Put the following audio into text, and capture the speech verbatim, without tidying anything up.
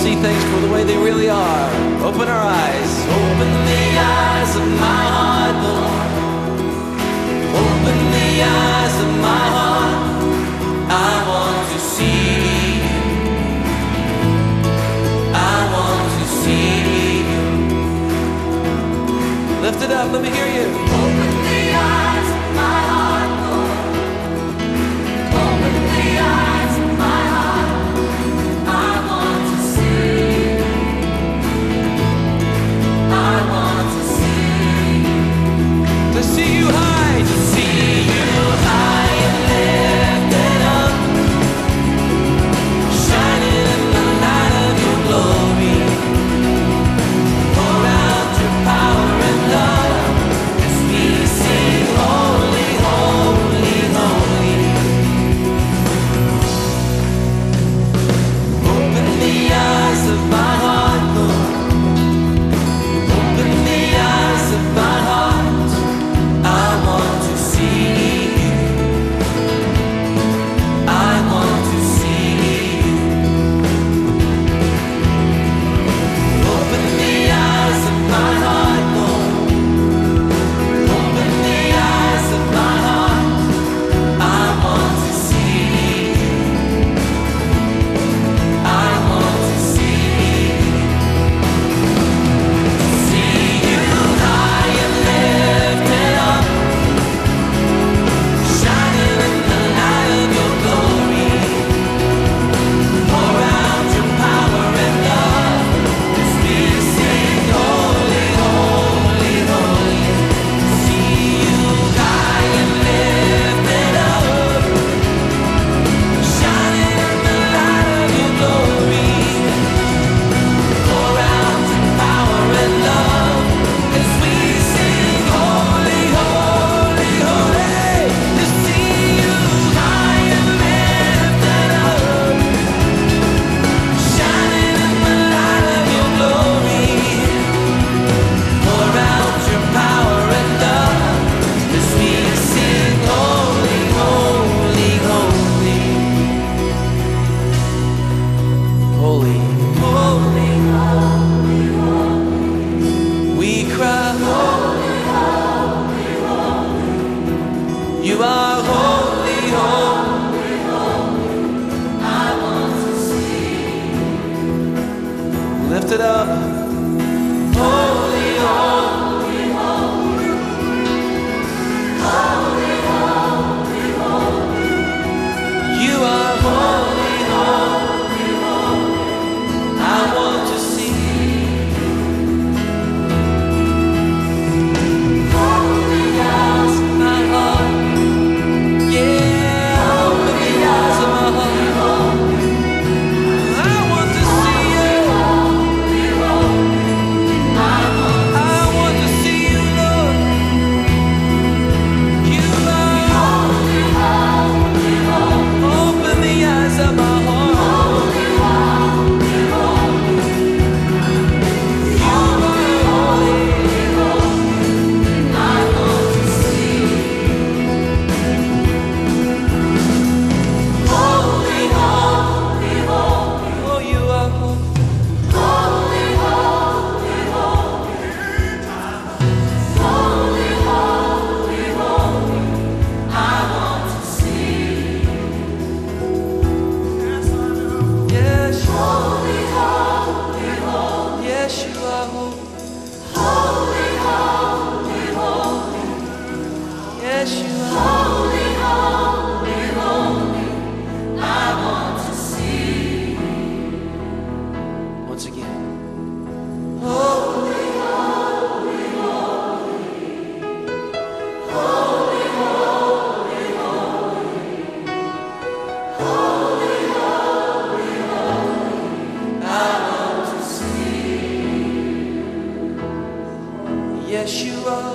see things for the way they really are. Open our eyes. Open the eyes of my heart, Lord. Open the eyes of my heart. I want to see you. I want to see you. Lift it up, let me hear you. Open the eyes of my heart, Lord. Open the eyes of my heart. I want to see you. I want to see you. To see you high. To see you high and lifted up, shining in the light of your glory. Pour out your power and love as we sing holy, holy, holy. Open the eyes of my heart, Lord. Open the eyes of my heart. I want to see you. I want to see you. Open the eyes of my heart, Lord. Open the eyes of my heart. I want to see you. I want to see you. See you high and lifted up, shining in the light of your glory. Pour out your power and love as we sing holy, holy, holy. See you high and lifted up, shining in the light of your glory. Pour out your power and love as we sing holy, holy, holy. To see you high and lifted up, shining in the light of your glory. Pour out your power and love as we sing holy, holy, holy. Holy, holy, holy, holy. We cry holy, holy, holy. You are holy, holy, holy. I want to see you. Lift it up. Holy, holy, holy. Holy, holy, holy. You are holy, holy, holy. I want to see you. Holy eyes of my heart. Yeah, open the eyes of my heart. I want to see you. I want to see you, Lord. You are holy, holy, holy. Open the eyes of my heart. Holy, holy, holy. You are holy, holy. I want to see you. Holy, holy, holy. Oh, you are holy. Holy, holy, holy. Holy, holy, holy. I want to see you. Yes, holy, holy, holy. Yes, you are holy. Holy, holy, holy. Yes, you are holy, holy, holy. I want to see you. Once again. Holy, holy, holy. Holy, holy, holy. Holy, holy, holy. I want to see you. Yes, you are.